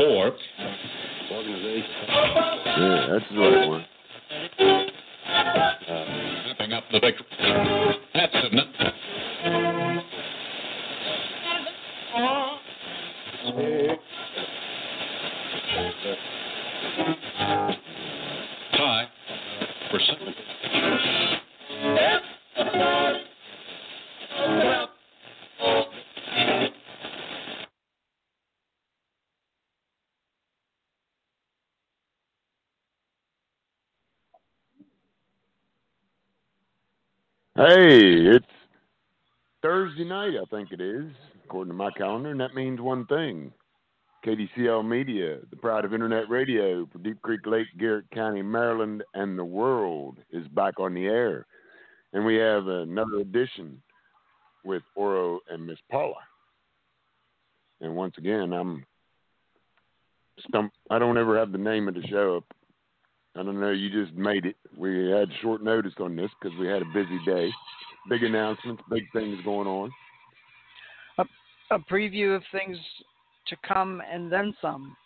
4. Organization. Yeah, that's the right one. Wrapping up the victory. That's Sibna. Tie for 7. Hey, it's Thursday night, I think it is, according to my calendar, and that means one thing. KDCL Media, the pride of Internet radio for Deep Creek Lake, Garrett County, Maryland, and the world, is back on the air. And we have another edition with Oro and Miss Paula. And once again, I'm stumped. I don't ever have the name of the show up. I don't know, you just made it. We had short notice on this because we had a busy day. Big announcements, big things going on. A preview of things to come and then some.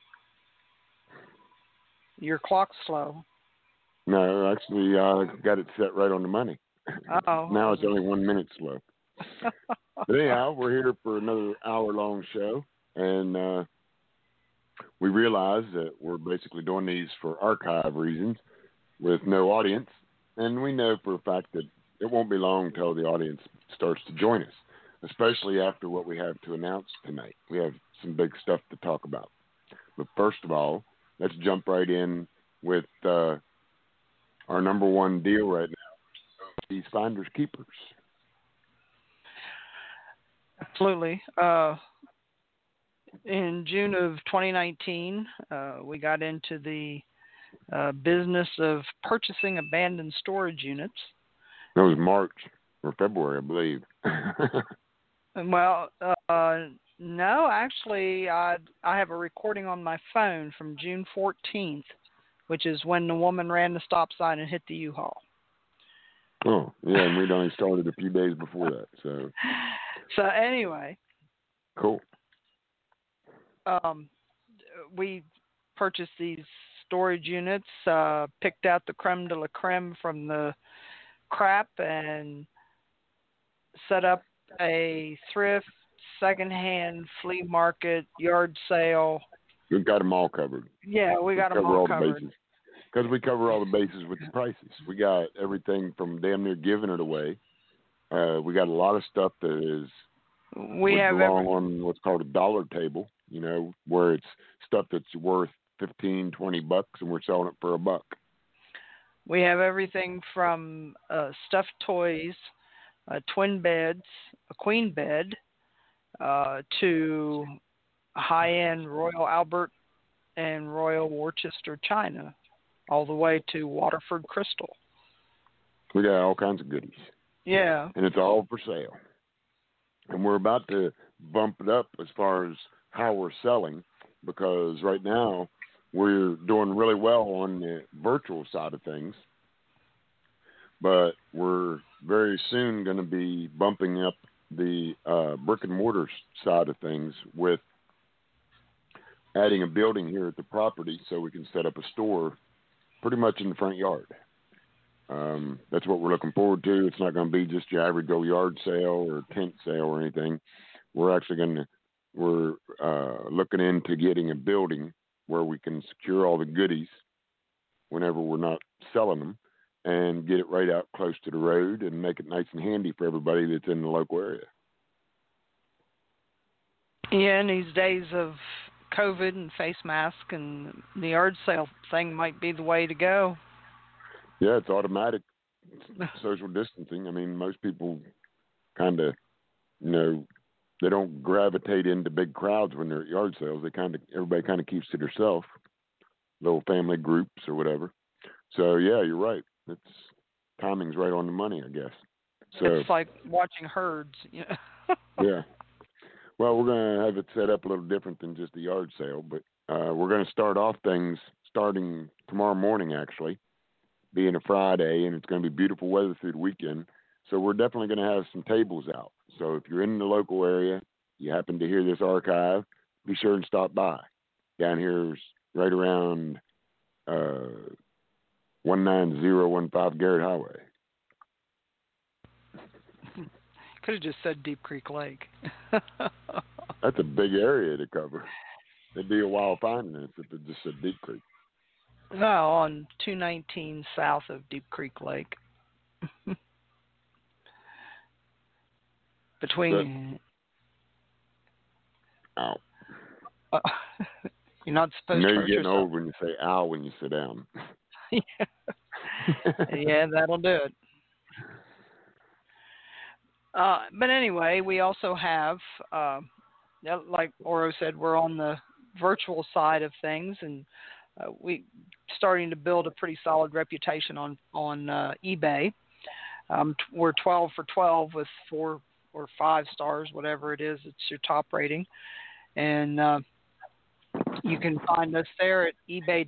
Your clock's slow. No, actually, I got it set right on the money. Uh-oh. Now it's only 1 minute slow. But anyhow, we're here for another hour-long show, and we realize that we're basically doing these for archive reasons with no audience, and we know for a fact that it won't be long until the audience starts to join us, especially after what we have to announce tonight. We have some big stuff to talk about. But first of all, let's jump right in with our number one deal right now, these Finders Keepers. Absolutely. In June of 2019, we got into the business of purchasing abandoned storage units. That was March or February, I believe. Well, no, actually, I have a recording on my phone from June 14th, which is when the woman ran the stop sign and hit the U-Haul. Oh, yeah, and we'd only started a few days before that. So anyway. Cool. We purchased these storage units, picked out the creme de la creme from the crap, and set up a thrift, secondhand, flea market, yard sale. We've got them all covered. Yeah, we got them all covered. Because we cover all the bases with the prices. We got everything from damn near giving it away. We got a lot of stuff that is on what's called a dollar table, you know, where it's stuff that's worth $15, $20, and we're selling it for $1. We have everything from stuffed toys, twin beds, a queen bed, to high-end Royal Albert and Royal Worcester china, all the way to Waterford crystal. We got all kinds of goodies. Yeah. And it's all for sale. And we're about to bump it up as far as how we're selling, because right now we're doing really well on the virtual side of things. But we're very soon going to be bumping up the brick and mortar side of things with adding a building here at the property so we can set up a store pretty much in the front yard. That's what we're looking forward to. It's not going to be just your average old yard sale or tent sale or anything. We're actually we're looking into getting a building where we can secure all the goodies whenever we're not selling them and get it right out close to the road and make it nice and handy for everybody that's in the local area. Yeah, in these days of COVID and face mask, and the yard sale thing might be the way to go. Yeah, it's automatic social distancing. I mean, most people kind of, they don't gravitate into big crowds when they're at yard sales. Everybody kind of keeps to themselves, little family groups or whatever. So yeah, you're right. Timing's right on the money, I guess. So it's like watching herds. Yeah. Well, we're going to have it set up a little different than just a yard sale, but we're going to start off things starting tomorrow morning, actually, being a Friday, and it's going to be beautiful weather through the weekend. So we're definitely going to have some tables out. So if you're in the local area, you happen to hear this archive, be sure and stop by. down here is right around 19015 Garrett Highway. Could have just said Deep Creek Lake. That's a big area to cover. It'd be a while finding it if it just said Deep Creek. No, on 219 south of Deep Creek Lake. Between. Ow. You're not supposed You know to you're hurt getting yourself. old when you say ow when you sit down. Yeah, that'll do it. But anyway, we also have, like Oro said, we're on the virtual side of things, and we starting to build a pretty solid reputation on eBay. We're 12 for 12 with 4 or 5 stars, whatever it is. It's your top rating, and you can find us there at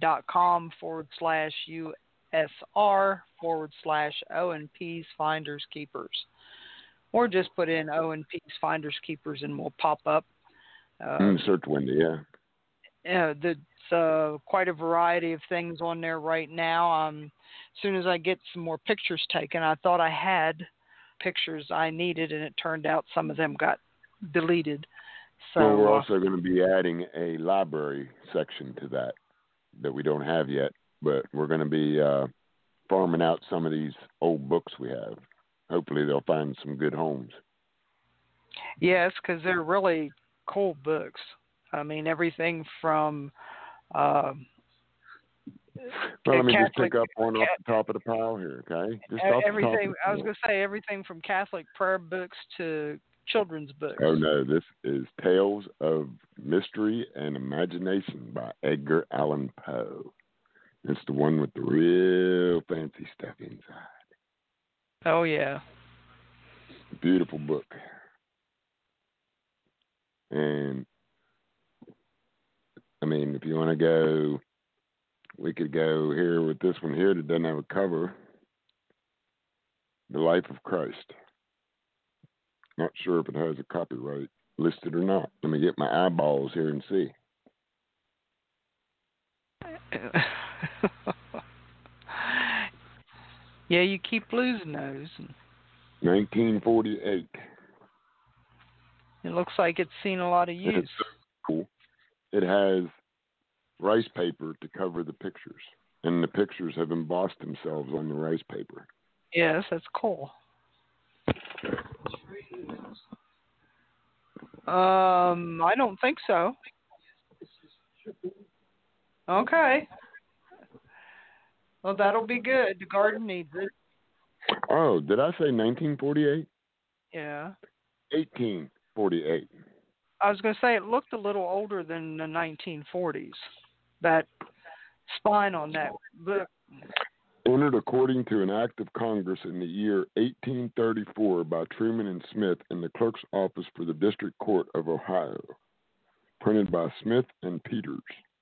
ebay.com/USR/ONP's Finders Keepers. Or just put in O&P's Finders Keepers and we'll pop up. Search window, yeah. Yeah, there's quite a variety of things on there right now. As soon as I get some more pictures taken, I thought I had pictures I needed, and it turned out some of them got deleted. So well, we're also going to be adding a library section to that we don't have yet, but we're going to be farming out some of these old books we have. Hopefully they'll find some good homes. Yes, because they're really cool books. I mean, everything from well, let me Catholic, just pick up one off the top of the pile here, okay? Just everything. I was going to say everything from Catholic prayer books to children's books. Oh no, this is Tales of Mystery and Imagination by Edgar Allan Poe. It's the one with the real fancy stuff inside. Oh, yeah. Beautiful book. And, I mean, if you want to go, we could go here with this one here that doesn't have a cover. The Life of Christ. Not sure if it has a copyright listed or not. Let me get my eyeballs here and see. Yeah, you keep losing those. 1948. It looks like it's seen a lot of use. It's so cool. It has rice paper to cover the pictures, and the pictures have embossed themselves on the rice paper. Yes, that's cool. I don't think so. Okay. Well, that'll be good. The garden needs it. Oh, did I say 1948? Yeah. 1848. I was going to say it looked a little older than the 1940s. That spine on that book. Entered according to an act of Congress in the year 1834 by Truman and Smith in the clerk's office for the District Court of Ohio. Printed by Smith and Peters.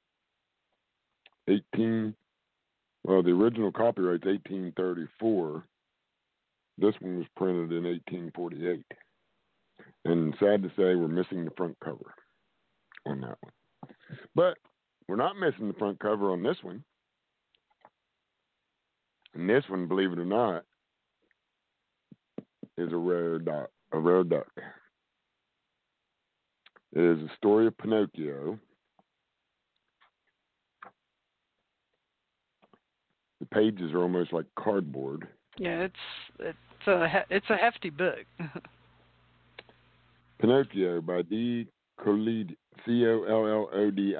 The original copyright's 1834. This one was printed in 1848. And sad to say, we're missing the front cover on that one. But we're not missing the front cover on this one. And this one, believe it or not, is a rare duck. It is a story of Pinocchio. The pages are almost like cardboard. Yeah, it's a hefty book. Pinocchio by D. Collodi, Collodi.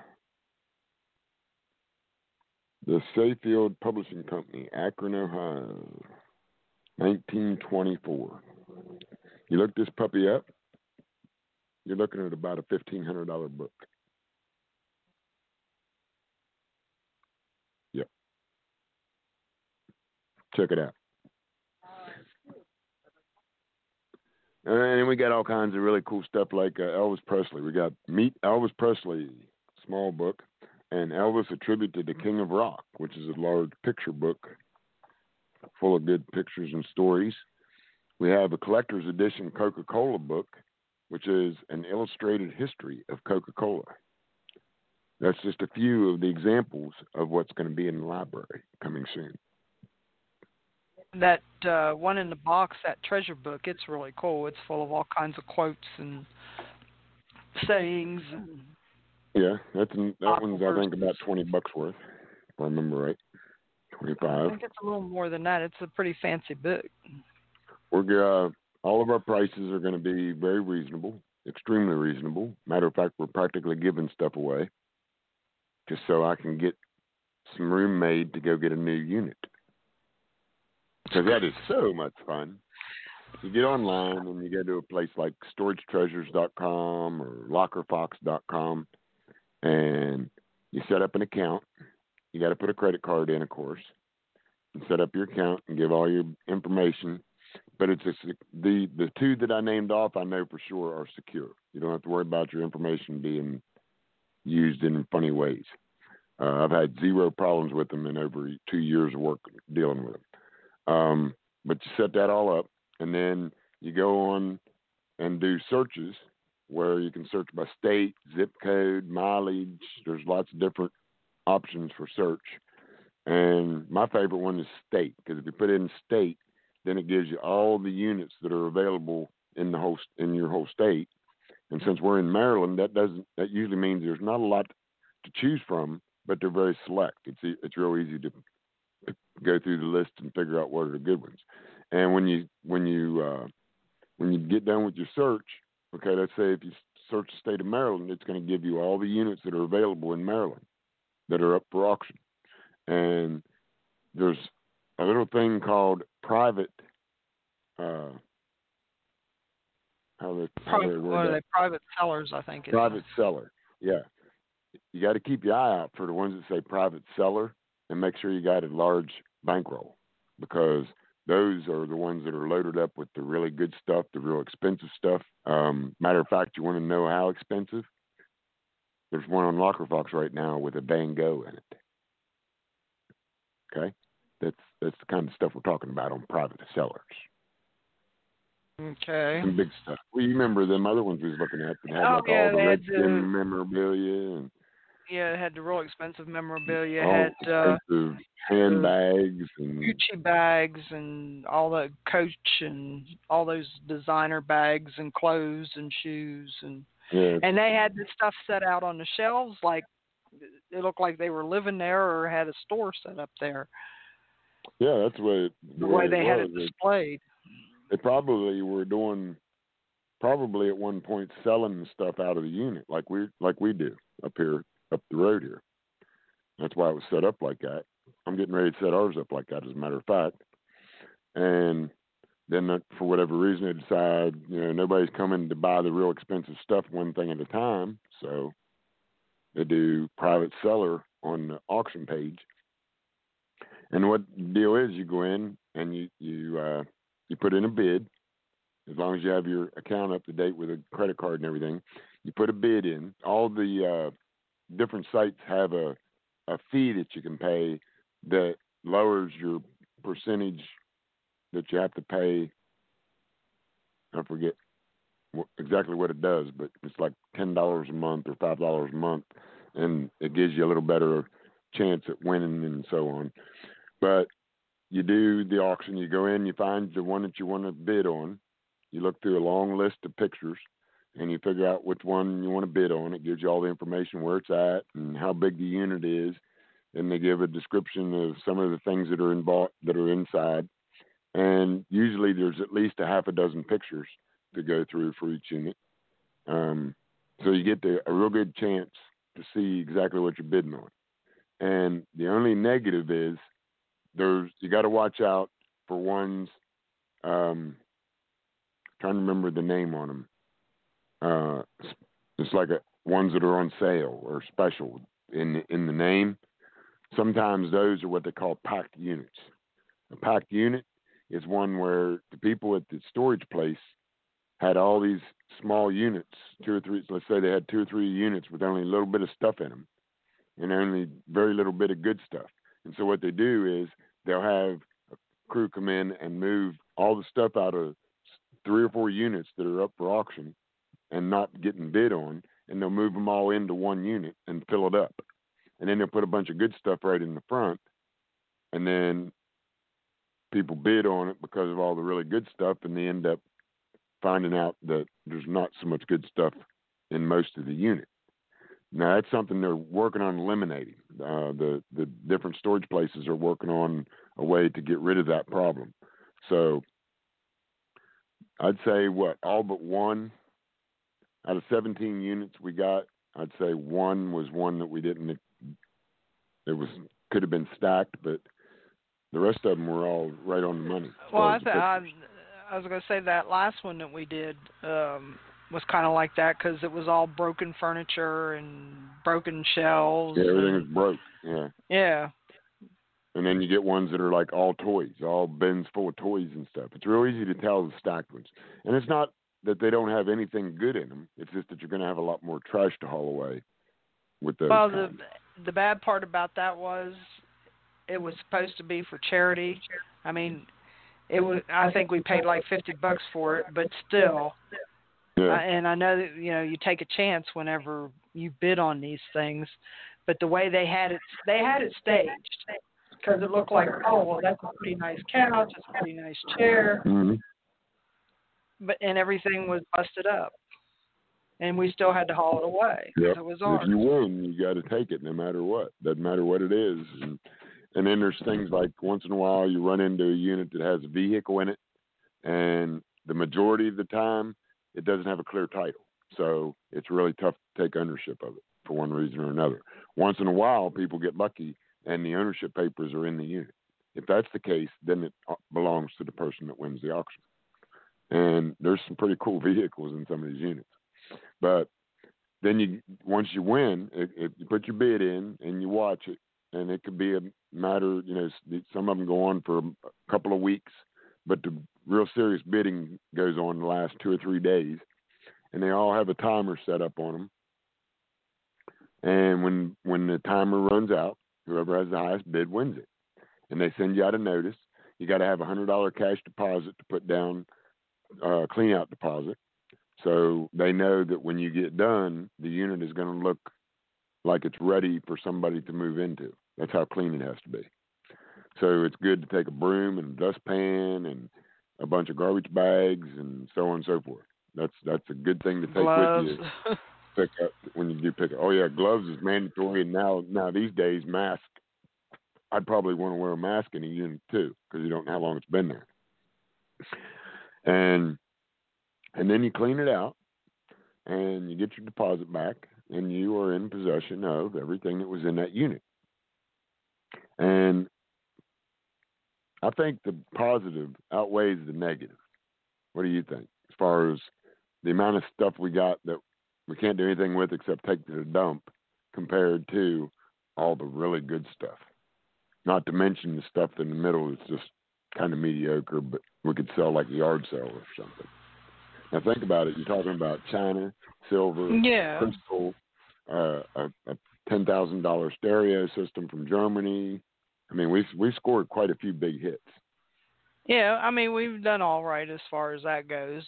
The Sayfield Publishing Company, Akron, Ohio, 1924. You look this puppy up, you're looking at about a $1,500 book. Yep. Check it out. And we got all kinds of really cool stuff like Elvis Presley. We got Meet Elvis Presley, small book, and Elvis, A Tribute to the King of Rock, which is a large picture book full of good pictures and stories. We have a collector's edition Coca-Cola book, which is an illustrated history of Coca-Cola. That's just a few of the examples of what's going to be in the library coming soon. That one in the box, that treasure book, it's really cool. It's full of all kinds of quotes and sayings. And Yeah, that one's I think about $20 worth, if I remember right. 25. I think it's a little more than that. It's a pretty fancy book. We're all of our prices are going to be very reasonable, extremely reasonable. Matter of fact, we're practically giving stuff away just so I can get some room made to go get a new unit. Because that is so much fun. You get online and you go to a place like storagetreasures.com or lockerfox.com and you set up an account. You got to put a credit card in, of course, and set up your account and give all your information. But it's the two that I named off, I know for sure are secure. You don't have to worry about your information being used in funny ways. I've had zero problems with them in over 2 years of work dealing with them. But you set that all up, and then you go on and do searches where you can search by state, zip code, mileage. There's lots of different options for search. And my favorite one is state, because if you put in state, then it gives you all the units that are available in your whole state. And since we're in Maryland, that usually means there's not a lot to choose from, but they're very select. It's real easy to go through the list and figure out what are the good ones. And when you get done with your search, okay, let's say if you search the state of Maryland, it's going to give you all the units that are available in Maryland that are up for auction. And there's a little thing called private. Private sellers, I think. Private seller, yeah. You got to keep your eye out for the ones that say private seller, and make sure you got a large bankroll, because those are the ones that are loaded up with the really good stuff, the real expensive stuff. Matter of fact, you want to know how expensive? There's one on LockerFox right now with a Van Gogh in it. Okay, that's the kind of stuff we're talking about on private sellers. Okay. Some big stuff. Well, you remember them other ones we was looking at that had all the Redskin memorabilia and. Yeah, it had the real expensive memorabilia. Expensive handbags and Gucci bags and all the Coach and all those designer bags and clothes and shoes and they had this stuff set out on the shelves like it looked like they were living there or had a store set up there. Yeah, that's the way they had it displayed. They probably were doing at one point selling the stuff out of the unit like we do up here. Up the road here. That's why it was set up like that. I'm getting ready to set ours up like that, as a matter of fact. And then for whatever reason, they decide, nobody's coming to buy the real expensive stuff one thing at a time. So they do private seller on the auction page. And what the deal is, you go in and you put in a bid. As long as you have your account up to date with a credit card and everything, you put a bid in. All the different sites have a fee that you can pay that lowers your percentage that you have to pay. I forget exactly what it does, but it's like $10 a month or $5 a month, and it gives you a little better chance at winning and so on. But you do the auction, you go in, you find the one that you want to bid on, you look through a long list of pictures, and you figure out which one you want to bid on. It gives you all the information where it's at and how big the unit is, and they give a description of some of the things that are inside. And usually there's at least a half a dozen pictures to go through for each unit. So you get a real good chance to see exactly what you're bidding on. And the only negative is you got to watch out for ones. Trying to remember the name on them. It's like ones that are on sale or special in the name. Sometimes those are what they call packed units. A packed unit is one where the people at the storage place had all these small units, 2 or 3. Let's say they had 2 or 3 units with only a little bit of stuff in them, and only very little bit of good stuff. And so what they do is they'll have a crew come in and move all the stuff out of 3 or 4 units that are up for auction and not getting bid on, and they'll move them all into one unit and fill it up. And then they'll put a bunch of good stuff right in the front, and then people bid on it because of all the really good stuff, and they end up finding out that there's not so much good stuff in most of the unit. Now, that's something they're working on eliminating. The different storage places are working on a way to get rid of that problem. So I'd say all but one out of 17 units we got, I'd say one was one that we didn't. Could have been stacked, but the rest of them were all right on the money. Well, I was going to say that last one that we did was kind of like that because it was all broken furniture and broken shelves. Yeah, everything is broke. Yeah. Yeah. And then you get ones that are like all toys, all bins full of toys and stuff. It's real easy to tell the stacked ones. And it's not that they don't have anything good in them. It's just that you're going to have a lot more trash to haul away with those. Well, the bad part about that was it was supposed to be for charity. I mean, I think we paid like $50 for it, but still. Yeah. And I know that you take a chance whenever you bid on these things, but the way they had it staged because it looked like, oh well, that's a pretty nice couch, it's a pretty nice chair, Mm-hmm. and everything was busted up, and we still had to haul it away. Yep. It was ours. If you win, you got to take it no matter what. Doesn't matter what it is. And then there's things like once in a while you run into a unit that has a vehicle in it, and the majority of the time it doesn't have a clear title. So it's really tough to take ownership of it for one reason or another. Once in a while, people get lucky and the ownership papers are in the unit. If that's the case, then it belongs to the person that wins the auction. And there's some pretty cool vehicles in some of these units. But then once you win, if you put your bid in and you watch it, and it could be a matter, some of them go on for a couple of weeks, but the real serious bidding goes on the last 2 or 3 days, and they all have a timer set up on them. And when the timer runs out, whoever has the highest bid wins it. And they send you out a notice. You got to have a $100 cash deposit to put down clean out deposit. So they know that when you get done, the unit is going to look like it's ready for somebody to move into. That's how clean it has to be. So it's good to take a broom and a dustpan and a bunch of garbage bags and so on and so forth. That's a good thing to take Gloves. with you. Pick up when you do pick up. Oh yeah, gloves is mandatory, and now these days mask. I'd probably want to wear a mask in a unit too, because you don't know how long it's been there. And then you clean it out, and you get your deposit back, and you are in possession of everything that was in that unit. And I think the positive outweighs the negative. What do you think, as far as the amount of stuff we got that we can't do anything with except take to the dump, compared to all the really good stuff? Not to mention the stuff in the middle that's just kind of mediocre, but we could sell like a yard sale or something. Now think about it. You're talking about china, silver, crystal, a $10,000 stereo system from Germany. I mean, we scored quite a few big hits. Yeah, I mean, we've done all right as far as that goes.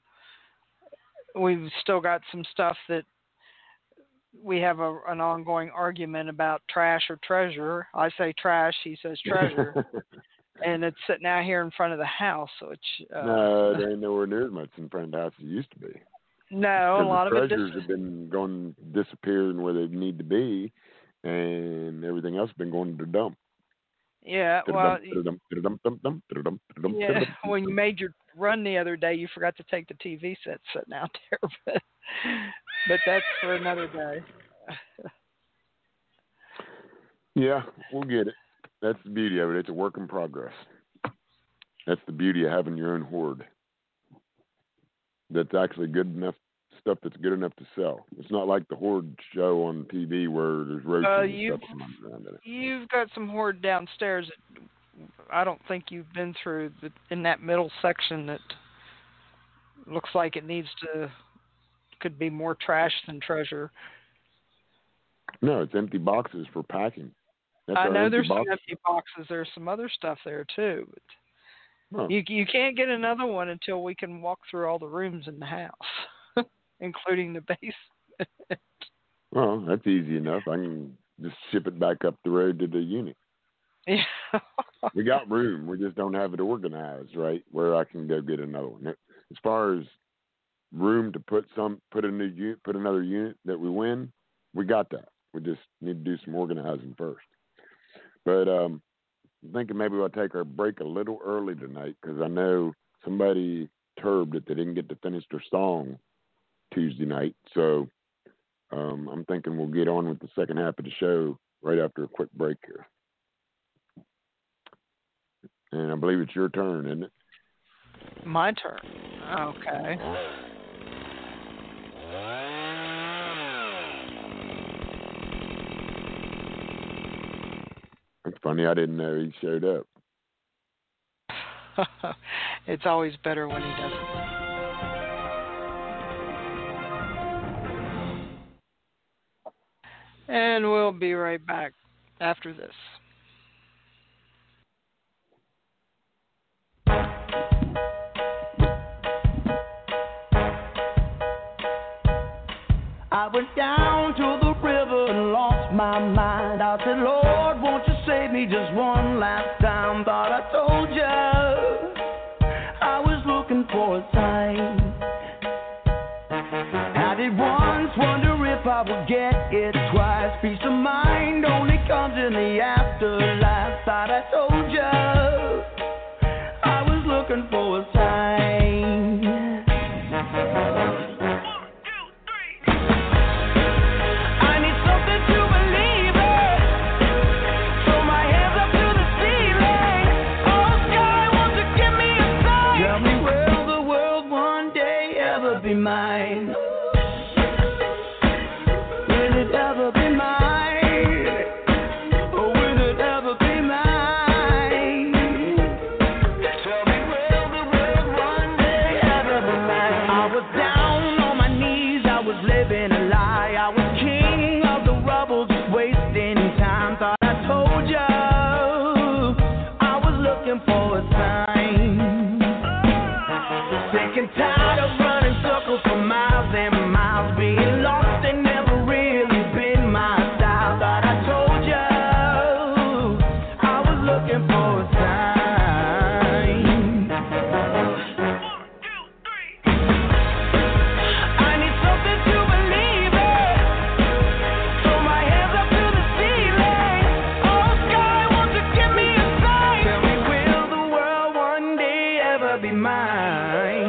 We've still got some stuff that we have an ongoing argument about trash or treasure. I say trash, he says treasure. And it's sitting out here in front of the house, which... no, it ain't nowhere near as much in front of the house as it used to be. No, a lot of it... treasures have been disappearing where they need to be, and everything else has been going to the dump. Yeah, well... Yeah, when you made your run the other day, you forgot to take the TV set sitting out there, but that's for another day. Yeah, we'll get it. That's the beauty of it. It's a work in progress. That's the beauty of having your own hoard. That's actually good enough stuff that's good enough to sell. It's not like the hoard show on TV where there's roaches and stuff around it. You've got some hoard downstairs that I don't think you've been through in that middle section that looks like it could be more trash than treasure. No, it's empty boxes for packing. I know there's some empty boxes. There's some other stuff there too, but you can't get another one until we can walk through all the rooms in the house, including the basement. Well, that's easy enough. I can just ship it back up the road to the unit. Yeah. We got room. We just don't have it organized, right, where I can go get another one. As far as room to put another unit that we win, we got that. We just need to do some organizing first. But I'm thinking maybe we'll take our break a little early tonight because I know somebody turbed that they didn't get to finish their song Tuesday night. So I'm thinking we'll get on with the second half of the show right after a quick break here. And I believe it's your turn, isn't it? My turn. Okay. It's funny, I didn't know he showed up. It's always better when he doesn't. And we'll be right back after this. I went down to the river and lost my mind. I said, Lord, won't you save me just one last time? Thought I told you I was looking for a sign. I did once wonder if I would get it twice. Peace of mind only comes in the afterlife. Thought I told you I was looking for a sign. Mine. Will it ever be mine? Or will it ever be mine? Tell me, will the world one day ever be mine? I was down on my knees, I was living a lie. I was king of the rubble, just wasting time. Thought I told you I was looking for a sign. Sick and tired of running circles for miles and miles, being lost and never really been my style. Thought I told you I was looking for a sign. 1, 2, 3. I need something to believe in. Throw my hands up to the ceiling. Oh sky, won't you give me a sign? Tell me, will the world one day ever be mine?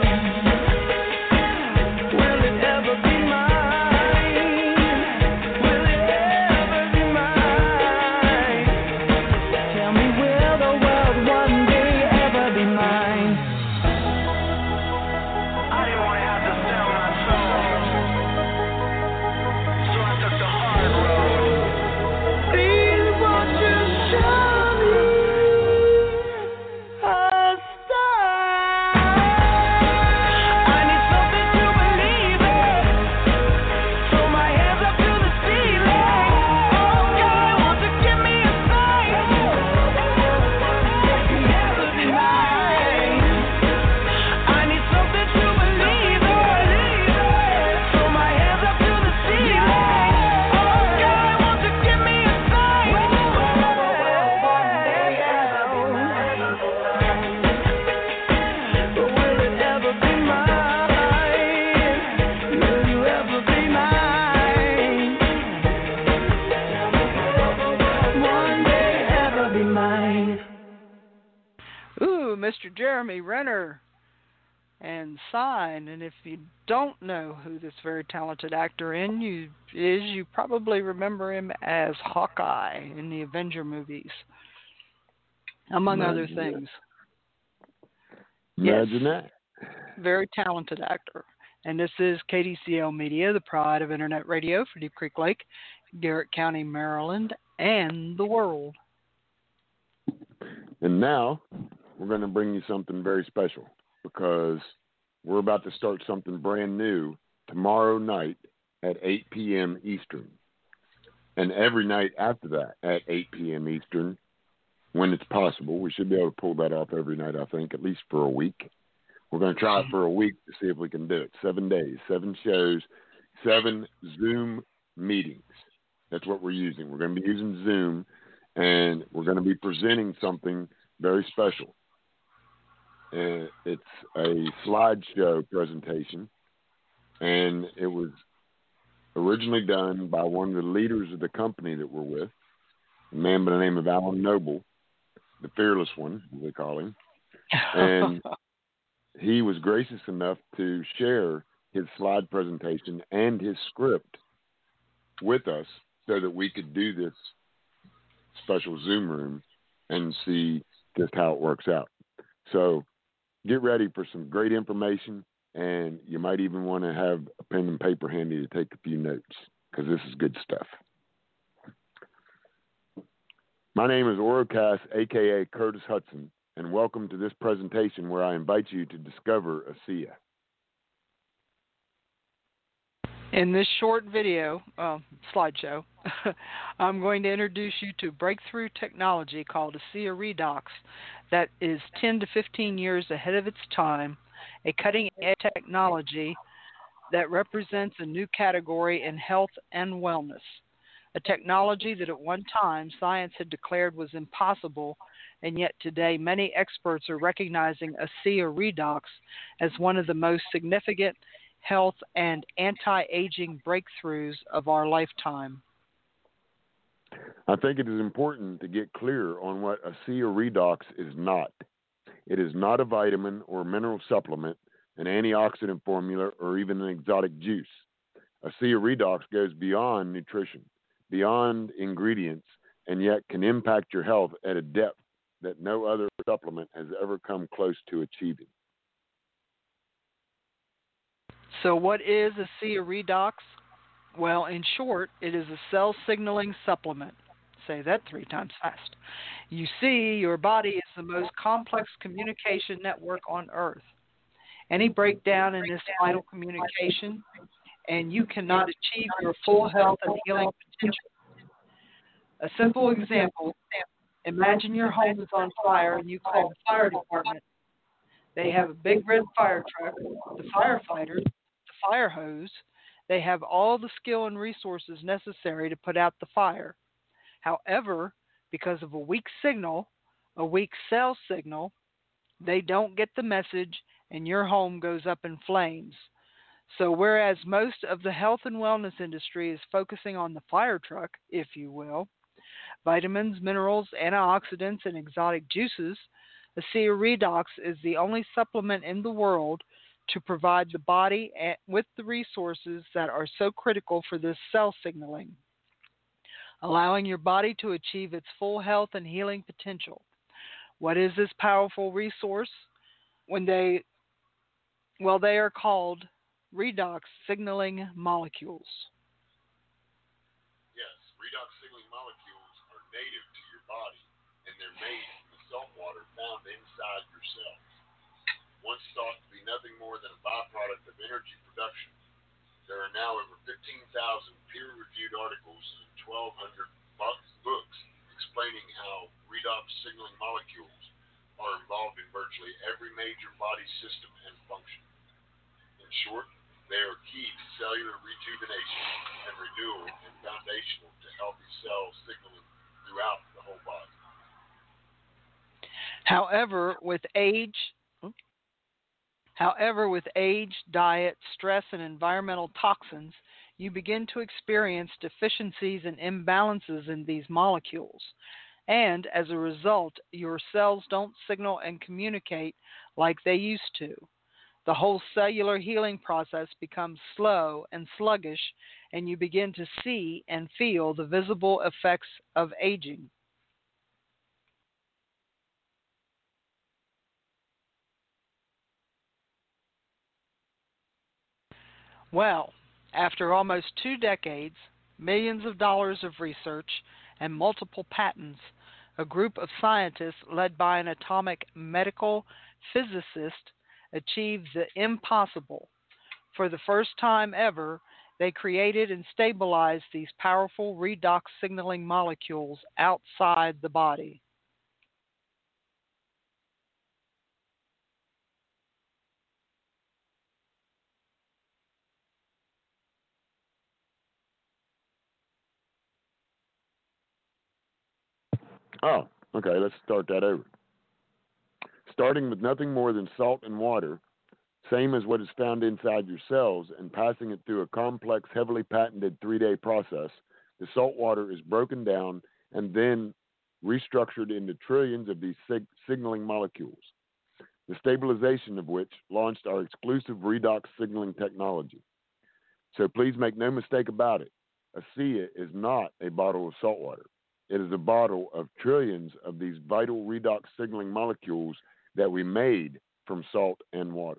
Mr. Jeremy Renner and Sign. And if you don't know who this very talented actor is, you probably remember him as Hawkeye in the Avenger movies, among other things. Imagine that. Very talented actor. And this is KDCL Media, the pride of Internet radio for Deep Creek Lake, Garrett County, Maryland, and the world. And now we're going to bring you something very special because we're about to start something brand new tomorrow night at 8 p.m. Eastern. And every night after that at 8 p.m. Eastern, when it's possible. We should be able to pull that off every night, I think, at least for a week. We're going to try it for a week to see if we can do it. 7 days, 7 shows, 7 Zoom meetings. That's what we're using. We're going to be using Zoom, and we're going to be presenting something very special. It's a slideshow presentation, and it was originally done by one of the leaders of the company that we're with, a man by the name of Alan Noble, the fearless one, as they call him. And he was gracious enough to share his slide presentation and his script with us so that we could do this special Zoom room and see just how it works out. So get ready for some great information, and you might even want to have a pen and paper handy to take a few notes, because this is good stuff. My name is Orokas, a.k.a. Curtis Hudson, and welcome to this presentation where I invite you to discover ASEA. In this short video, slideshow, I'm going to introduce you to breakthrough technology called ASEA Redox that is 10 to 15 years ahead of its time, a cutting-edge technology that represents a new category in health and wellness, a technology that at one time science had declared was impossible, and yet today many experts are recognizing ASEA Redox as one of the most significant health and anti-aging breakthroughs of our lifetime. I think it is important to get clear on what ASEA Redox is not. It is not a vitamin or mineral supplement, an antioxidant formula, or even an exotic juice. ASEA Redox goes beyond nutrition, beyond ingredients, and yet can impact your health at a depth that no other supplement has ever come close to achieving. So what is ASEA Redox? Well, in short, it is a cell signaling supplement. Say that 3 times fast. You see, your body is the most complex communication network on Earth. Any breakdown in this vital communication, and you cannot achieve your full health and healing potential. A simple example, imagine your home is on fire and you call the fire department. They have a big red fire truck, the firefighters, the fire hose. They have all the skill and resources necessary to put out the fire. However, because of a weak signal, a weak cell signal, they don't get the message and your home goes up in flames. So whereas most of the health and wellness industry is focusing on the fire truck, if you will, vitamins, minerals, antioxidants, and exotic juices, ASEA Redox is the only supplement in the world to provide the body with the resources that are so critical for this cell signaling, allowing your body to achieve its full health and healing potential. What is this powerful resource? They are called redox signaling molecules. Yes, redox signaling molecules are native to your body, and they're made from the salt water found inside your cells. Once thought to be nothing more than a byproduct of energy production, there are now over 15,000 peer-reviewed articles and 1,200 books explaining how redox signaling molecules are involved in virtually every major body system and function. In short, they are key to cellular rejuvenation and renewal and foundational to healthy cell signaling throughout the whole body. However, with age, diet, stress, and environmental toxins, you begin to experience deficiencies and imbalances in these molecules. And as a result, your cells don't signal and communicate like they used to. The whole cellular healing process becomes slow and sluggish, and you begin to see and feel the visible effects of aging. Well, after almost 2 decades, millions of dollars of research, and multiple patents, a group of scientists led by an atomic medical physicist achieved the impossible. For the first time ever, they created and stabilized these powerful redox signaling molecules outside the body. Oh, okay, let's start that over. Starting with nothing more than salt and water, same as what is found inside your cells, and passing it through a complex, heavily patented 3-day process, the salt water is broken down and then restructured into trillions of these signaling molecules, the stabilization of which launched our exclusive redox signaling technology. So please make no mistake about it. ASEA is not a bottle of salt water. It is a bottle of trillions of these vital redox signaling molecules that we made from salt and water.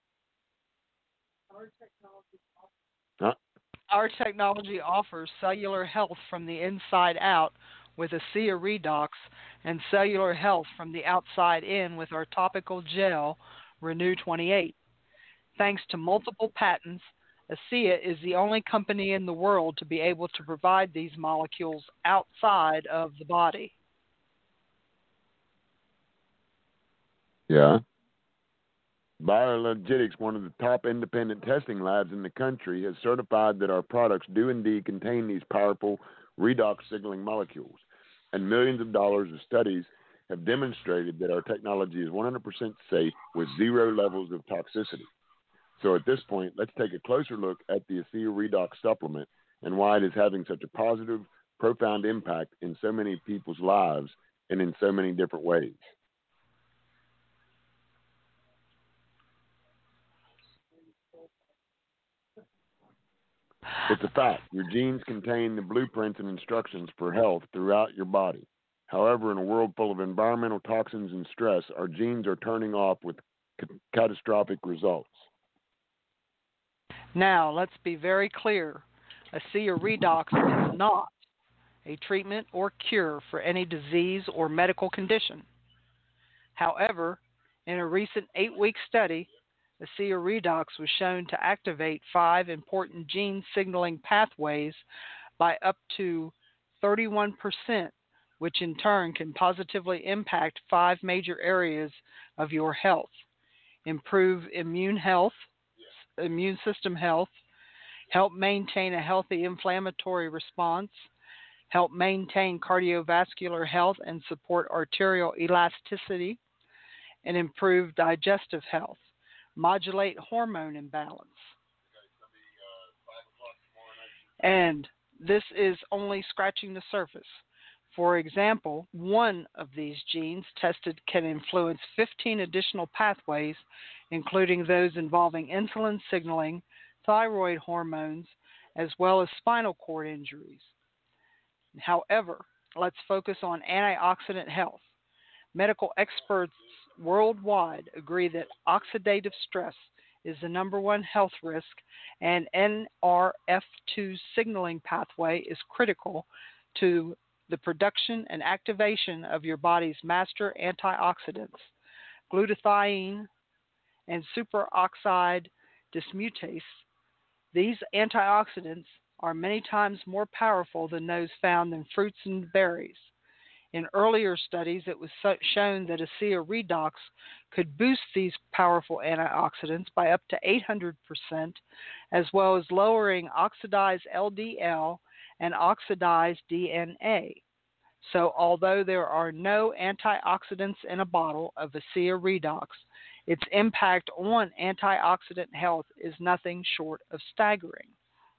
Our technology offers cellular health from the inside out with ASEA Redox and cellular health from the outside in with our topical gel, Renew 28. Thanks to multiple patents, ASEA is the only company in the world to be able to provide these molecules outside of the body. Yeah. Biologics, one of the top independent testing labs in the country, has certified that our products do indeed contain these powerful redox signaling molecules. And millions of dollars of studies have demonstrated that our technology is 100% safe with 0 levels of toxicity. So at this point, let's take a closer look at the ASEA Redox supplement and why it is having such a positive, profound impact in so many people's lives and in so many different ways. It's a fact. Your genes contain the blueprints and instructions for health throughout your body. However, in a world full of environmental toxins and stress, our genes are turning off with catastrophic results. Now, let's be very clear. ASEA Redox is not a treatment or cure for any disease or medical condition. However, in a recent 8-week study, ASEA Redox was shown to activate 5 important gene signaling pathways by up to 31%, which in turn can positively impact 5 major areas of your health: improve immune system health, help maintain a healthy inflammatory response, help maintain cardiovascular health and support arterial elasticity, and improve digestive health, modulate hormone imbalance. And this is only scratching the surface. For example, one of these genes tested can influence 15 additional pathways, including those involving insulin signaling, thyroid hormones, as well as spinal cord injuries. However, let's focus on antioxidant health. Medical experts worldwide agree that oxidative stress is the number one health risk, and NRF2 signaling pathway is critical to the production and activation of your body's master antioxidants, glutathione and superoxide dismutase. These antioxidants are many times more powerful than those found in fruits and berries. In earlier studies, it was shown that ASEA Redox could boost these powerful antioxidants by up to 800%, as well as lowering oxidized LDL and oxidized DNA. So although there are no antioxidants in a bottle of ASEA Redox, its impact on antioxidant health is nothing short of staggering.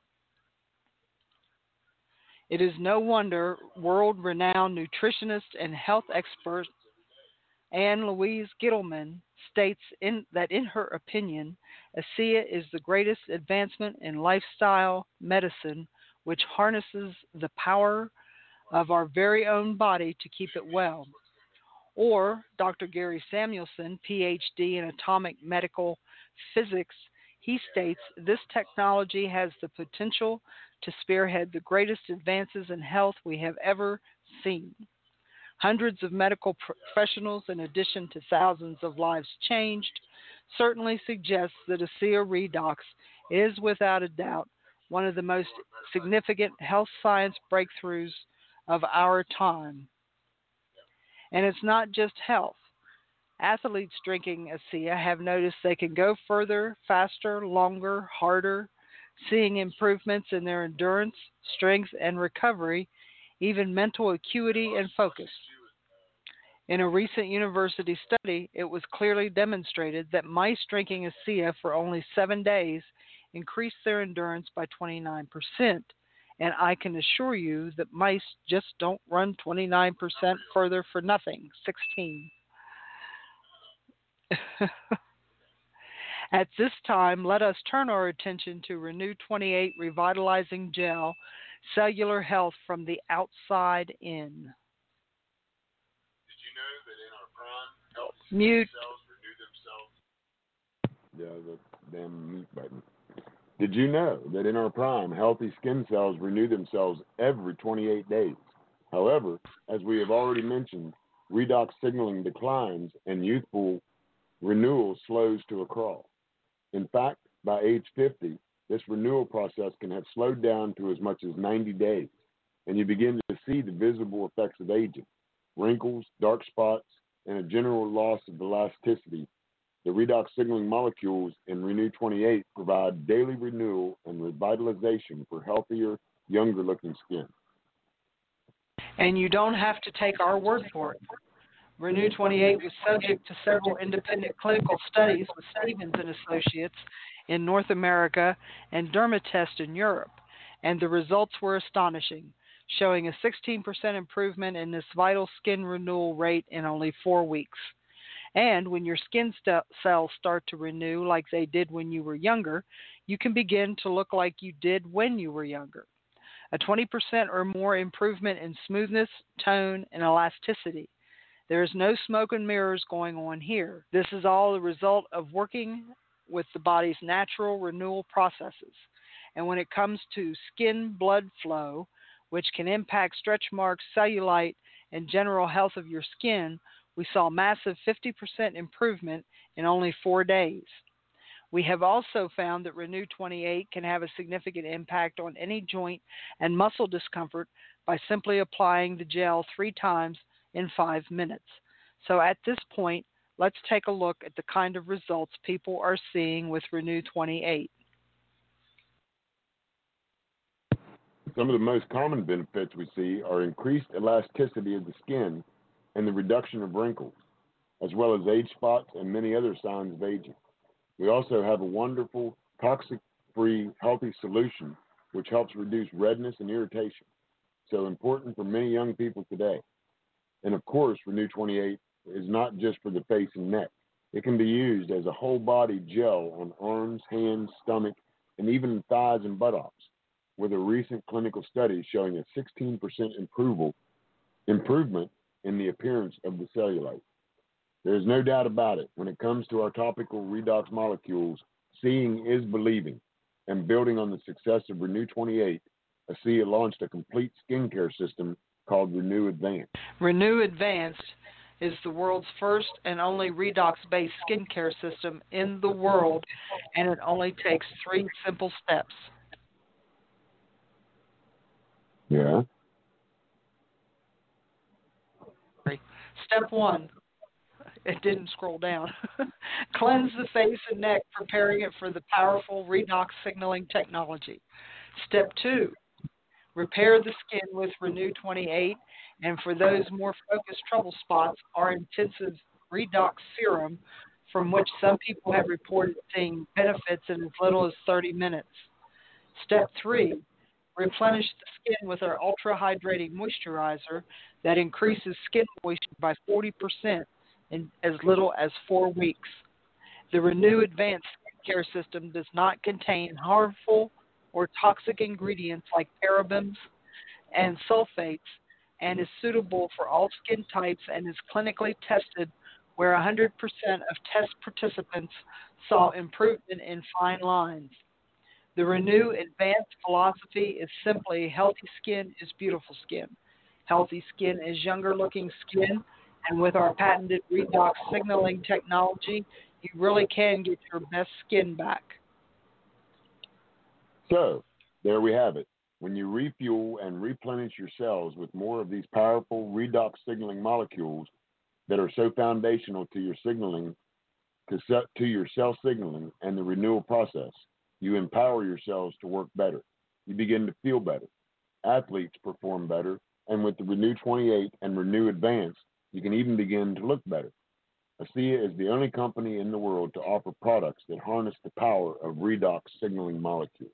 It is no wonder world-renowned nutritionist and health expert Anne Louise Gittleman states that in her opinion, ASEA is the greatest advancement in lifestyle medicine, which harnesses the power of our very own body to keep it well. Or Dr. Gary Samuelson, PhD in atomic medical physics, he states this technology has the potential to spearhead the greatest advances in health we have ever seen. Hundreds of medical professionals, in addition to thousands of lives changed, certainly suggests that ASEA Redox is without a doubt one of the most significant health science breakthroughs of our time. And it's not just health. Athletes drinking ASEA have noticed they can go further, faster, longer, harder, seeing improvements in their endurance, strength, and recovery, even mental acuity and focus. In a recent university study, it was clearly demonstrated that mice drinking ASEA for only 7 days increased their endurance by 29%. And I can assure you that mice just don't run 29% further for nothing. 16. At this time, let us turn our attention to Renew 28 Revitalizing Gel, cellular health from the outside in. Did you know that in our prime, healthy Mute. cells renew themselves? Yeah, the damn mute button. Did you know that in our prime, healthy skin cells renew themselves every 28 days? However, as we have already mentioned, redox signaling declines and youthful renewal slows to a crawl. In fact, by age 50, this renewal process can have slowed down to as much as 90 days, and you begin to see the visible effects of aging, wrinkles, dark spots, and a general loss of elasticity. The redox signaling molecules in Renew 28 provide daily renewal and revitalization for healthier, younger-looking skin. And you don't have to take our word for it. Renew 28 was subject to several independent clinical studies with Stevens and Associates in North America and Dermatest in Europe, and the results were astonishing, showing a 16% improvement in this vital skin renewal rate in only 4 weeks. And when your skin cells start to renew like they did when you were younger, you can begin to look like you did when you were younger. A 20% or more improvement in smoothness, tone, and elasticity. There is no smoke and mirrors going on here. This is all the result of working with the body's natural renewal processes. And when it comes to skin blood flow, which can impact stretch marks, cellulite, and general health of your skin, we saw massive 50% improvement in only 4 days. We have also found that Renew 28 can have a significant impact on any joint and muscle discomfort by simply applying the gel 3 times in 5 minutes. So at this point, let's take a look at the kind of results people are seeing with Renew 28. Some of the most common benefits we see are increased elasticity of the skin and the reduction of wrinkles, as well as age spots and many other signs of aging. We also have a wonderful, toxic-free, healthy solution which helps reduce redness and irritation, so important for many young people today. And of course, Renew 28 is not just for the face and neck. It can be used as a whole body gel on arms, hands, stomach, and even thighs and buttocks, with a recent clinical study showing a 16% improvement in the appearance of the cellulite. There is no doubt about it. When it comes to our topical redox molecules, seeing is believing, and building on the success of Renew 28, ASEA launched a complete skincare system called Renew Advanced. Renew Advanced is the world's first and only redox-based skincare system in the world, and it only takes 3 simple steps. Yeah. Step 1. It didn't scroll down. Cleanse the face and neck, preparing it for the powerful redox signaling technology. Step 2. Repair the skin with Renew 28, and for those more focused trouble spots, our intensive redox serum, from which some people have reported seeing benefits in as little as 30 minutes. Step 3. Replenish the skin with our ultra-hydrating moisturizer that increases skin moisture by 40% in as little as 4 weeks. The Renew Advanced Skincare System does not contain harmful or toxic ingredients like parabens and sulfates, and is suitable for all skin types and is clinically tested, where 100% of test participants saw improvement in fine lines. The Renew Advanced philosophy is simply healthy skin is beautiful skin. Healthy skin is younger looking skin, and with our patented redox signaling technology, you really can get your best skin back. So, there we have it. When you refuel and replenish your cells with more of these powerful redox signaling molecules that are so foundational to your signaling, to your cell signaling and the renewal process, you empower your cells to work better. You begin to feel better. Athletes perform better, and with the Renew 28 and Renew Advanced, You can even begin to look better. ASEA is the only company in the world to offer products that harness the power of redox signaling molecules.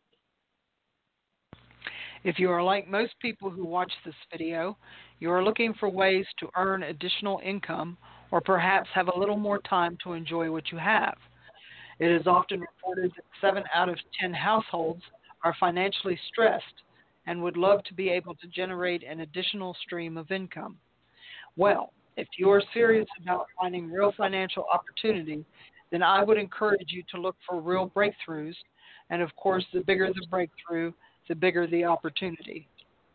If you are like most people who watch this video, you are looking for ways to earn additional income or perhaps have a little more time to enjoy what you have. It is often reported that 7 out of 10 households are financially stressed and would love to be able to generate an additional stream of income. Well, if you are serious about finding real financial opportunity, then I would encourage you to look for real breakthroughs. And of course, the bigger the breakthrough, the bigger the opportunity.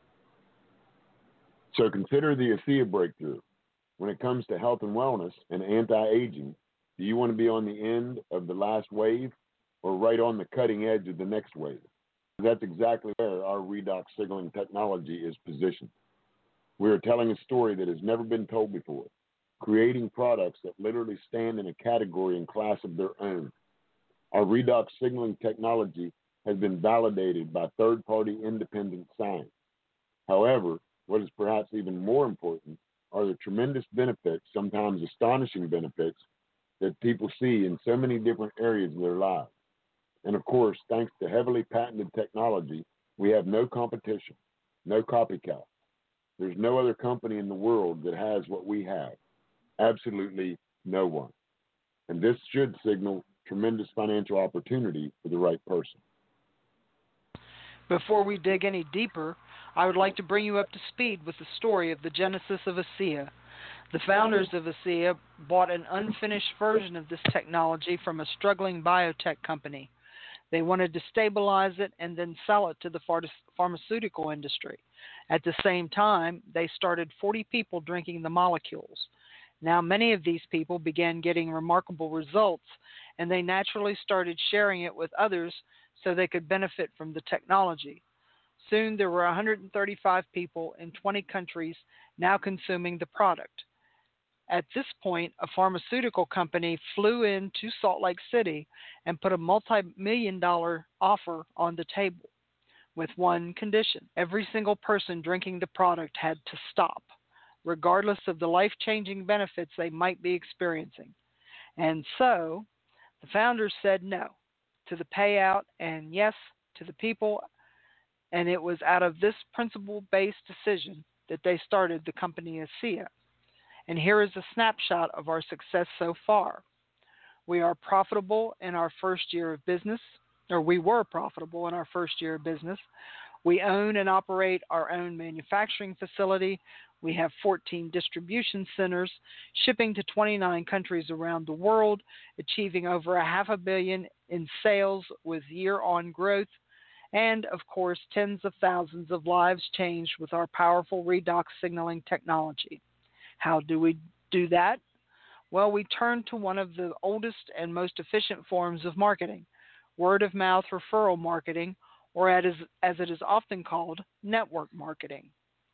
So consider the ASEA breakthrough. When it comes to health and wellness and anti-aging, do you want to be on the end of the last wave or right on the cutting edge of the next wave? That's exactly where our redox signaling technology is positioned. We are telling a story that has never been told before, creating products that literally stand in a category and class of their own. Our redox signaling technology has been validated by third-party independent science. However, what is perhaps even more important are the tremendous benefits, sometimes astonishing benefits, that people see in so many different areas of their lives. And of course, thanks to heavily patented technology, we have no competition, no copycat. There's no other company in the world that has what we have. Absolutely no one. And this should signal tremendous financial opportunity for the right person. Before we dig any deeper, I would like to bring you up to speed with the story of the genesis of ASEA. The founders of ASEA bought an unfinished version of this technology from a struggling biotech company. They wanted to stabilize it and then sell it to the pharmaceutical industry. At the same time, they started 40 people drinking the molecules. Now, many of these people began getting remarkable results, and they naturally started sharing it with others so they could benefit from the technology. Soon, there were 135 people in 20 countries now consuming the product. At this point, a pharmaceutical company flew into Salt Lake City and put a multi-million-dollar offer on the table with one condition. Every single person drinking the product had to stop, regardless of the life-changing benefits they might be experiencing. And so, the founders said no to the payout and yes to the people, and it was out of this principle-based decision that they started the company ASEA. And here is a snapshot of our success so far. We are profitable in our first year of business, or we were profitable in our first year of business. We own and operate our own manufacturing facility. We have 14 distribution centers, shipping to 29 countries around the world, achieving over $500 million in sales with year-on growth, and, of course, tens of thousands of lives changed with our powerful redox signaling technology. How do we do that? Well, we turn to one of the oldest and most efficient forms of marketing, word-of-mouth referral marketing, or as it is often called, network marketing.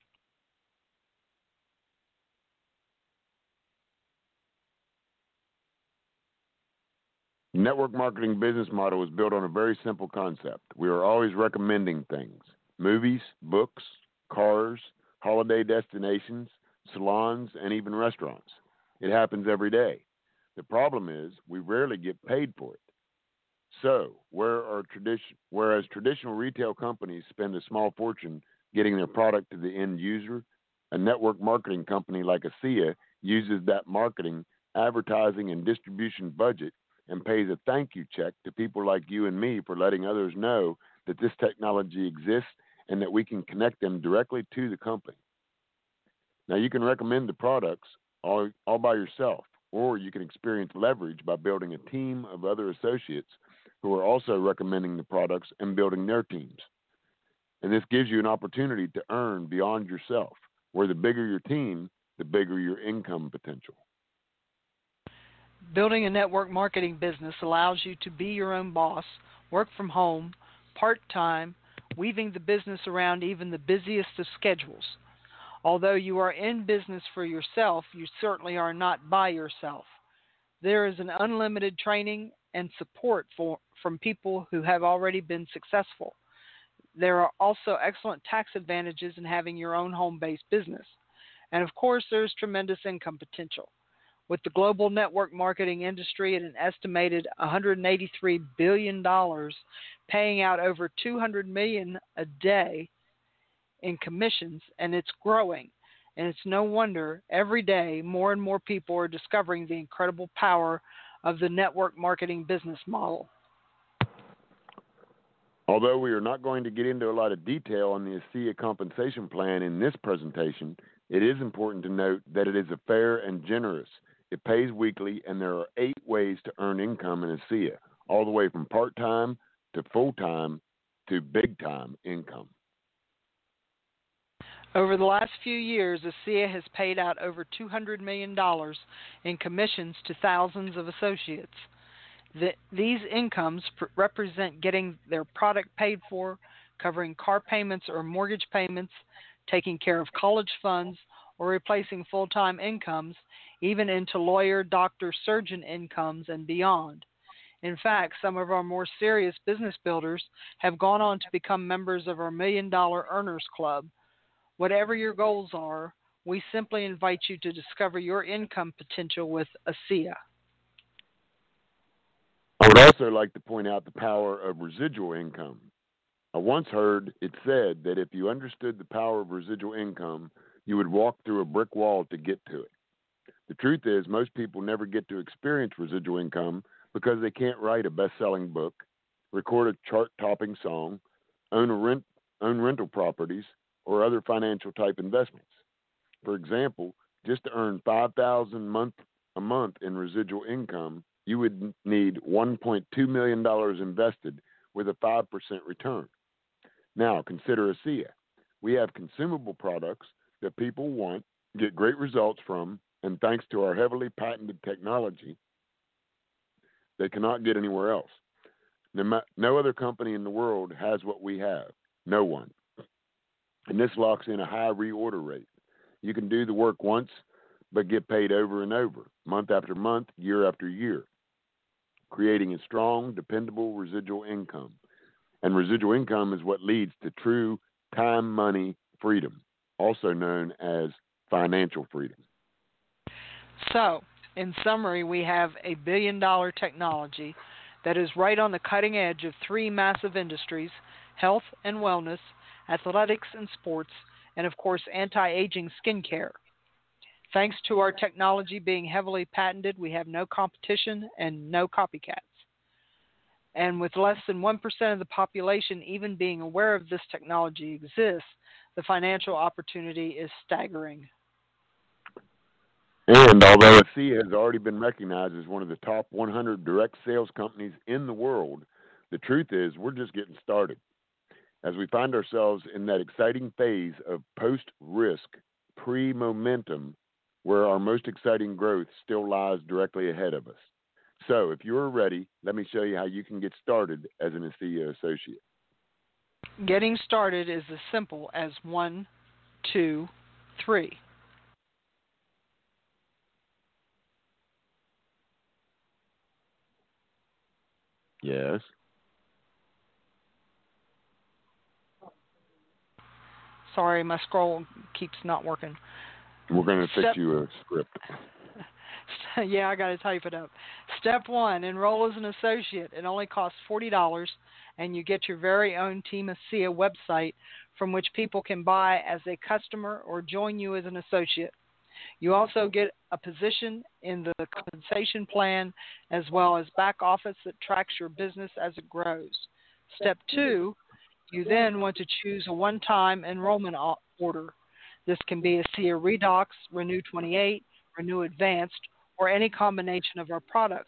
Network marketing business model is built on a very simple concept. We are always recommending things: movies, books, cars, holiday destinations, salons, and even restaurants. It happens every day. The problem is we rarely get paid for it. So, whereas traditional retail companies spend a small fortune getting their product to the end user, a network marketing company like ASEA uses that marketing, advertising, and distribution budget and pays a thank you check to people like you and me for letting others know that this technology exists and that we can connect them directly to the company. Now, you can recommend the products all by yourself, or you can experience leverage by building a team of other associates who are also recommending the products and building their teams. And this gives you an opportunity to earn beyond yourself, where the bigger your team, the bigger your income potential. Building a network marketing business allows you to be your own boss, work from home, part-time, weaving the business around even the busiest of schedules. Although you are in business for yourself, you certainly are not by yourself. There is an unlimited training and support from people who have already been successful. There are also excellent tax advantages in having your own home-based business. And of course, there's tremendous income potential. With the global network marketing industry at an estimated $183 billion, paying out over $200 million a day in commissions, and it's growing. And it's no wonder every day more and more people are discovering the incredible power of the network marketing business model. Although we are not going to get into a lot of detail on the ASEA compensation plan in this presentation, it is important to note that it is fair and generous. It pays weekly, and there are 8 ways to earn income in ASEA, all the way from part-time to full-time to big-time income. Over the last few years, ASEA has paid out over $200 million in commissions to thousands of associates. These incomes represent getting their product paid for, covering car payments or mortgage payments, taking care of college funds, or replacing full-time incomes, even into lawyer, doctor, surgeon incomes and beyond. In fact, some of our more serious business builders have gone on to become members of our $1 Million Earners Club. Whatever your goals are, we simply invite you to discover your income potential with ASEA. I would also like to point out the power of residual income. I once heard it said that if you understood the power of residual income, you would walk through a brick wall to get to it. The truth is, most people never get to experience residual income because they can't write a best-selling book, record a chart-topping song, own rental properties, or other financial-type investments. For example, just to earn $5,000 a month in residual income, you would need $1.2 million invested with a 5% return. Now, consider ASEA. We have consumable products that people want, get great results from, and thanks to our heavily patented technology, they cannot get anywhere else. No other company in the world has what we have. No one. And this locks in a high reorder rate. You can do the work once, but get paid over and over, month after month, year after year, creating a strong, dependable residual income. And residual income is what leads to true time, money, freedom, also known as financial freedom. So, in summary, we have a billion-dollar technology that is right on the cutting edge of 3 massive industries: health and wellness, athletics and sports, and of course, anti-aging skincare. Thanks to our technology being heavily patented, we have no competition and no copycats. And with less than 1% of the population even being aware of this technology exists, the financial opportunity is staggering. And although ASEA has already been recognized as one of the top 100 direct sales companies in the world, the truth is we're just getting started. As we find ourselves in that exciting phase of post-risk, pre-momentum, where our most exciting growth still lies directly ahead of us. So if you're ready, let me show you how you can get started as an ASEA associate. Getting started is as simple as 1, 2, 3. Yes. Sorry, my scroll keeps not working. We're going to fix you a script. Yeah, I got to type it up. Step 1, enroll as an associate. It only costs $40, and you get your very own Team ASEA website from which people can buy as a customer or join you as an associate. You also get a position in the compensation plan as well as back office that tracks your business as it grows. Step 2, you then want to choose a one-time enrollment order. This can be ASEA Redox, Renew 28, Renew Advanced, or any combination of our products.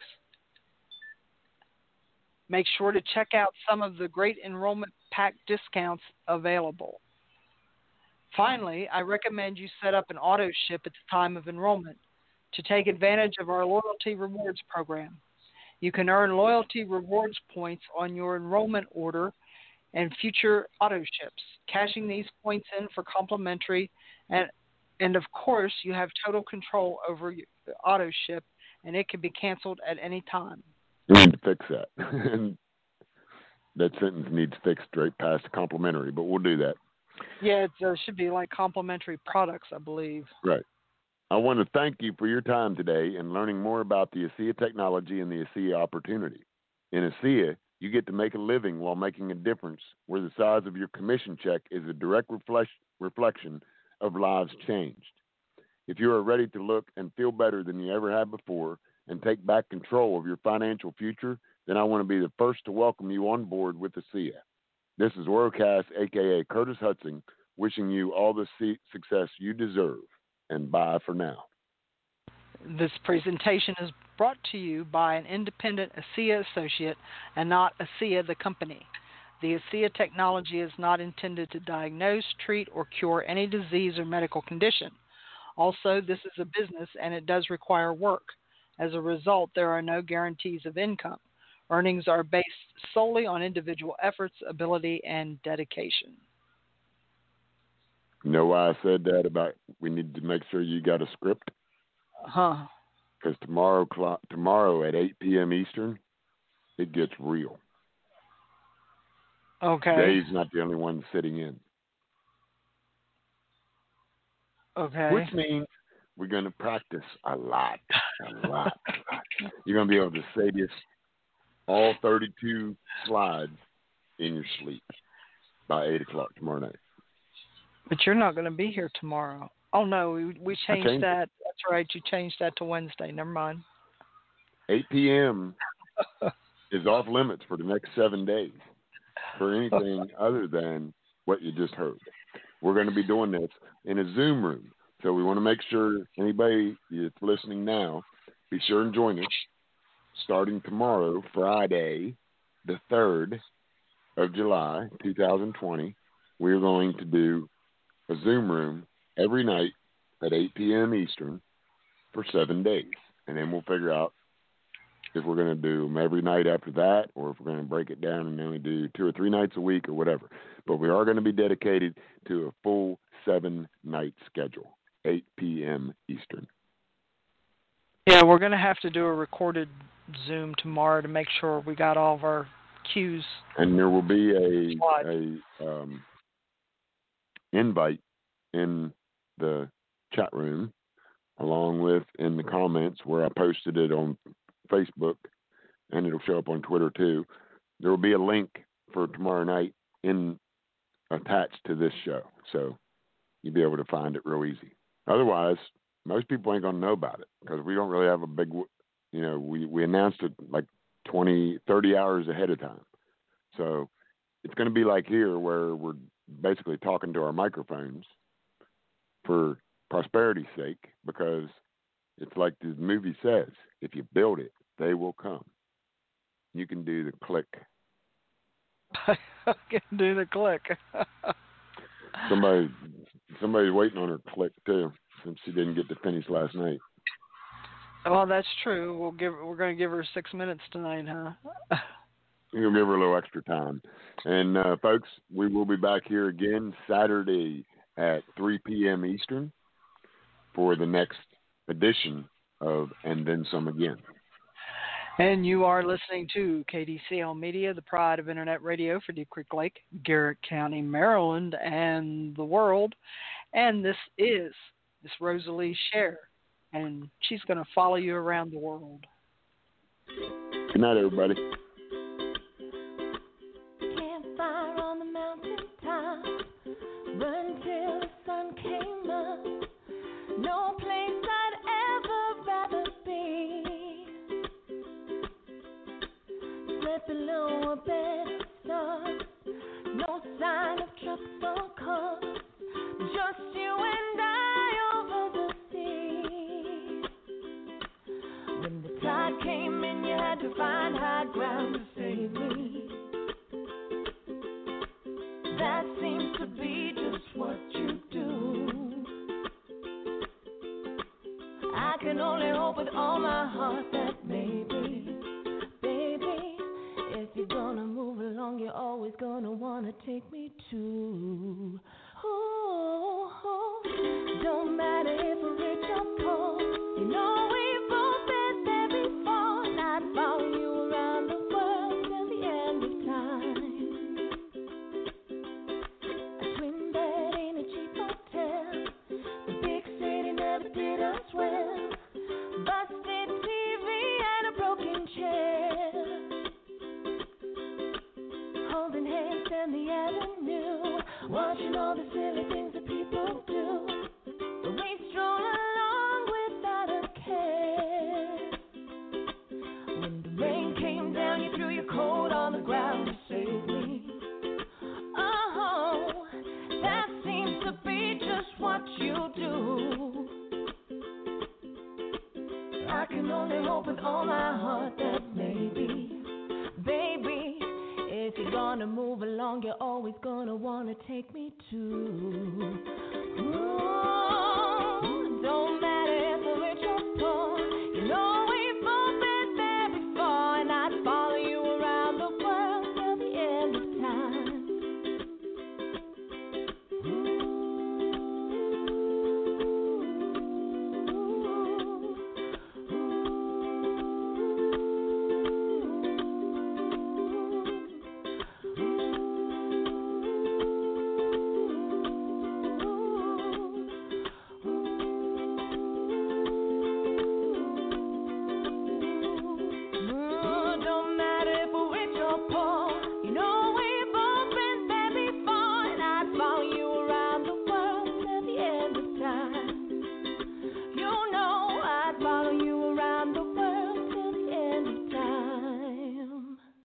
Make sure to check out some of the great enrollment pack discounts available. Finally, I recommend you set up an auto ship at the time of enrollment to take advantage of our loyalty rewards program. You can earn loyalty rewards points on your enrollment order and future auto ships, cashing these points in for complimentary, and of course, you have total control over your auto ship, and it can be canceled at any time. We need to fix that. That sentence needs fixed straight past complimentary, but we'll do that. Yeah, it should be like complimentary products, I believe. Right. I want to thank you for your time today and learning more about the ASEA technology and the ASEA opportunity. In ASEA, you get to make a living while making a difference where the size of your commission check is a direct reflection of lives changed. If you are ready to look and feel better than you ever have before and take back control of your financial future, then I want to be the first to welcome you on board with ASEA. This is Orocast, a.k.a. Curtis Hudson, wishing you all the success you deserve. And bye for now. This presentation is brought to you by an independent ASEA associate and not ASEA the company. The ASEA technology is not intended to diagnose, treat, or cure any disease or medical condition. Also, this is a business and it does require work. As a result, there are no guarantees of income. Earnings are based solely on individual efforts, ability, and dedication. You know why I said that about we need to make sure you got a script? Huh. Because tomorrow at 8 p.m. Eastern, it gets real. Okay. Dave's not the only one sitting in. Okay. Which means we're going to practice a lot. You're going to be able to say this, all 32 slides, in your sleep by 8 o'clock tomorrow night. But you're not going to be here tomorrow. Oh, no, we changed that. That's right, you changed that to Wednesday. Never mind. 8 p.m. is off limits for the next 7 days for anything other than what you just heard. We're going to be doing this in a Zoom room. So we want to make sure anybody that's listening now, be sure and join us starting tomorrow, Friday, the 3rd of July, 2020. We're going to do a Zoom room every night at 8 p.m. Eastern for 7 days. And then we'll figure out if we're going to do them every night after that or if we're going to break it down and only do 2 or 3 nights a week or whatever. But we are going to be dedicated to a full 7-night schedule, 8 p.m. Eastern. Yeah, we're going to have to do a recorded Zoom tomorrow to make sure we got all of our cues. And there will be a invite in the chat room, along with in the comments where I posted it on Facebook, and it'll show up on Twitter too. There will be a link for tomorrow night attached to this show, so you'll be able to find it real easy. Otherwise, most people ain't gonna know about it because we don't really have a big, we announced it like 20, 30 hours ahead of time. So it's going to be like here where we're basically talking to our microphones for prosperity's sake, because it's like the movie says, if you build it, they will come. You can do the click. I can do the click. Somebody's waiting on her click too, since she didn't get to finish last night. Well, that's true. We're going to give her 6 minutes tonight, huh? You'll give her a little extra time. And folks, we will be back here again Saturday at 3 p.m. Eastern for the next edition of And Then Some Again. And you are listening to KDCL Media, the pride of Internet radio for Deep Creek Lake, Garrett County, Maryland, and the world. And this is Miss Rosalie Sher, and she's going to follow you around the world. Good night, everybody. Campfire on the mountain top, run till the sun came up. No place I'd ever rather be. Slept below a bed of stars, no sign of trucks or cars, just you and I over the sea. When the tide came in, you had to find high ground to save me. That seems to be just what you do. I can only hope with all my heart that maybe, baby, if you're gonna move along, you're always gonna wanna take me too. Oh, don't matter if we're rich or poor, you know we've both been there before. And I'd follow you around the world till the end of time. A twin bed didn't swim. Busted TV and a broken chair. Holding hands down the avenue, watching all the silly things that people do. We stroll along without a care. When the rain came down, you threw your coat on the ground to save me. Oh, that seems to be just what you do. I can only hope with all my heart that maybe, baby, if you're gonna move along, you're always gonna wanna take me to. Ooh.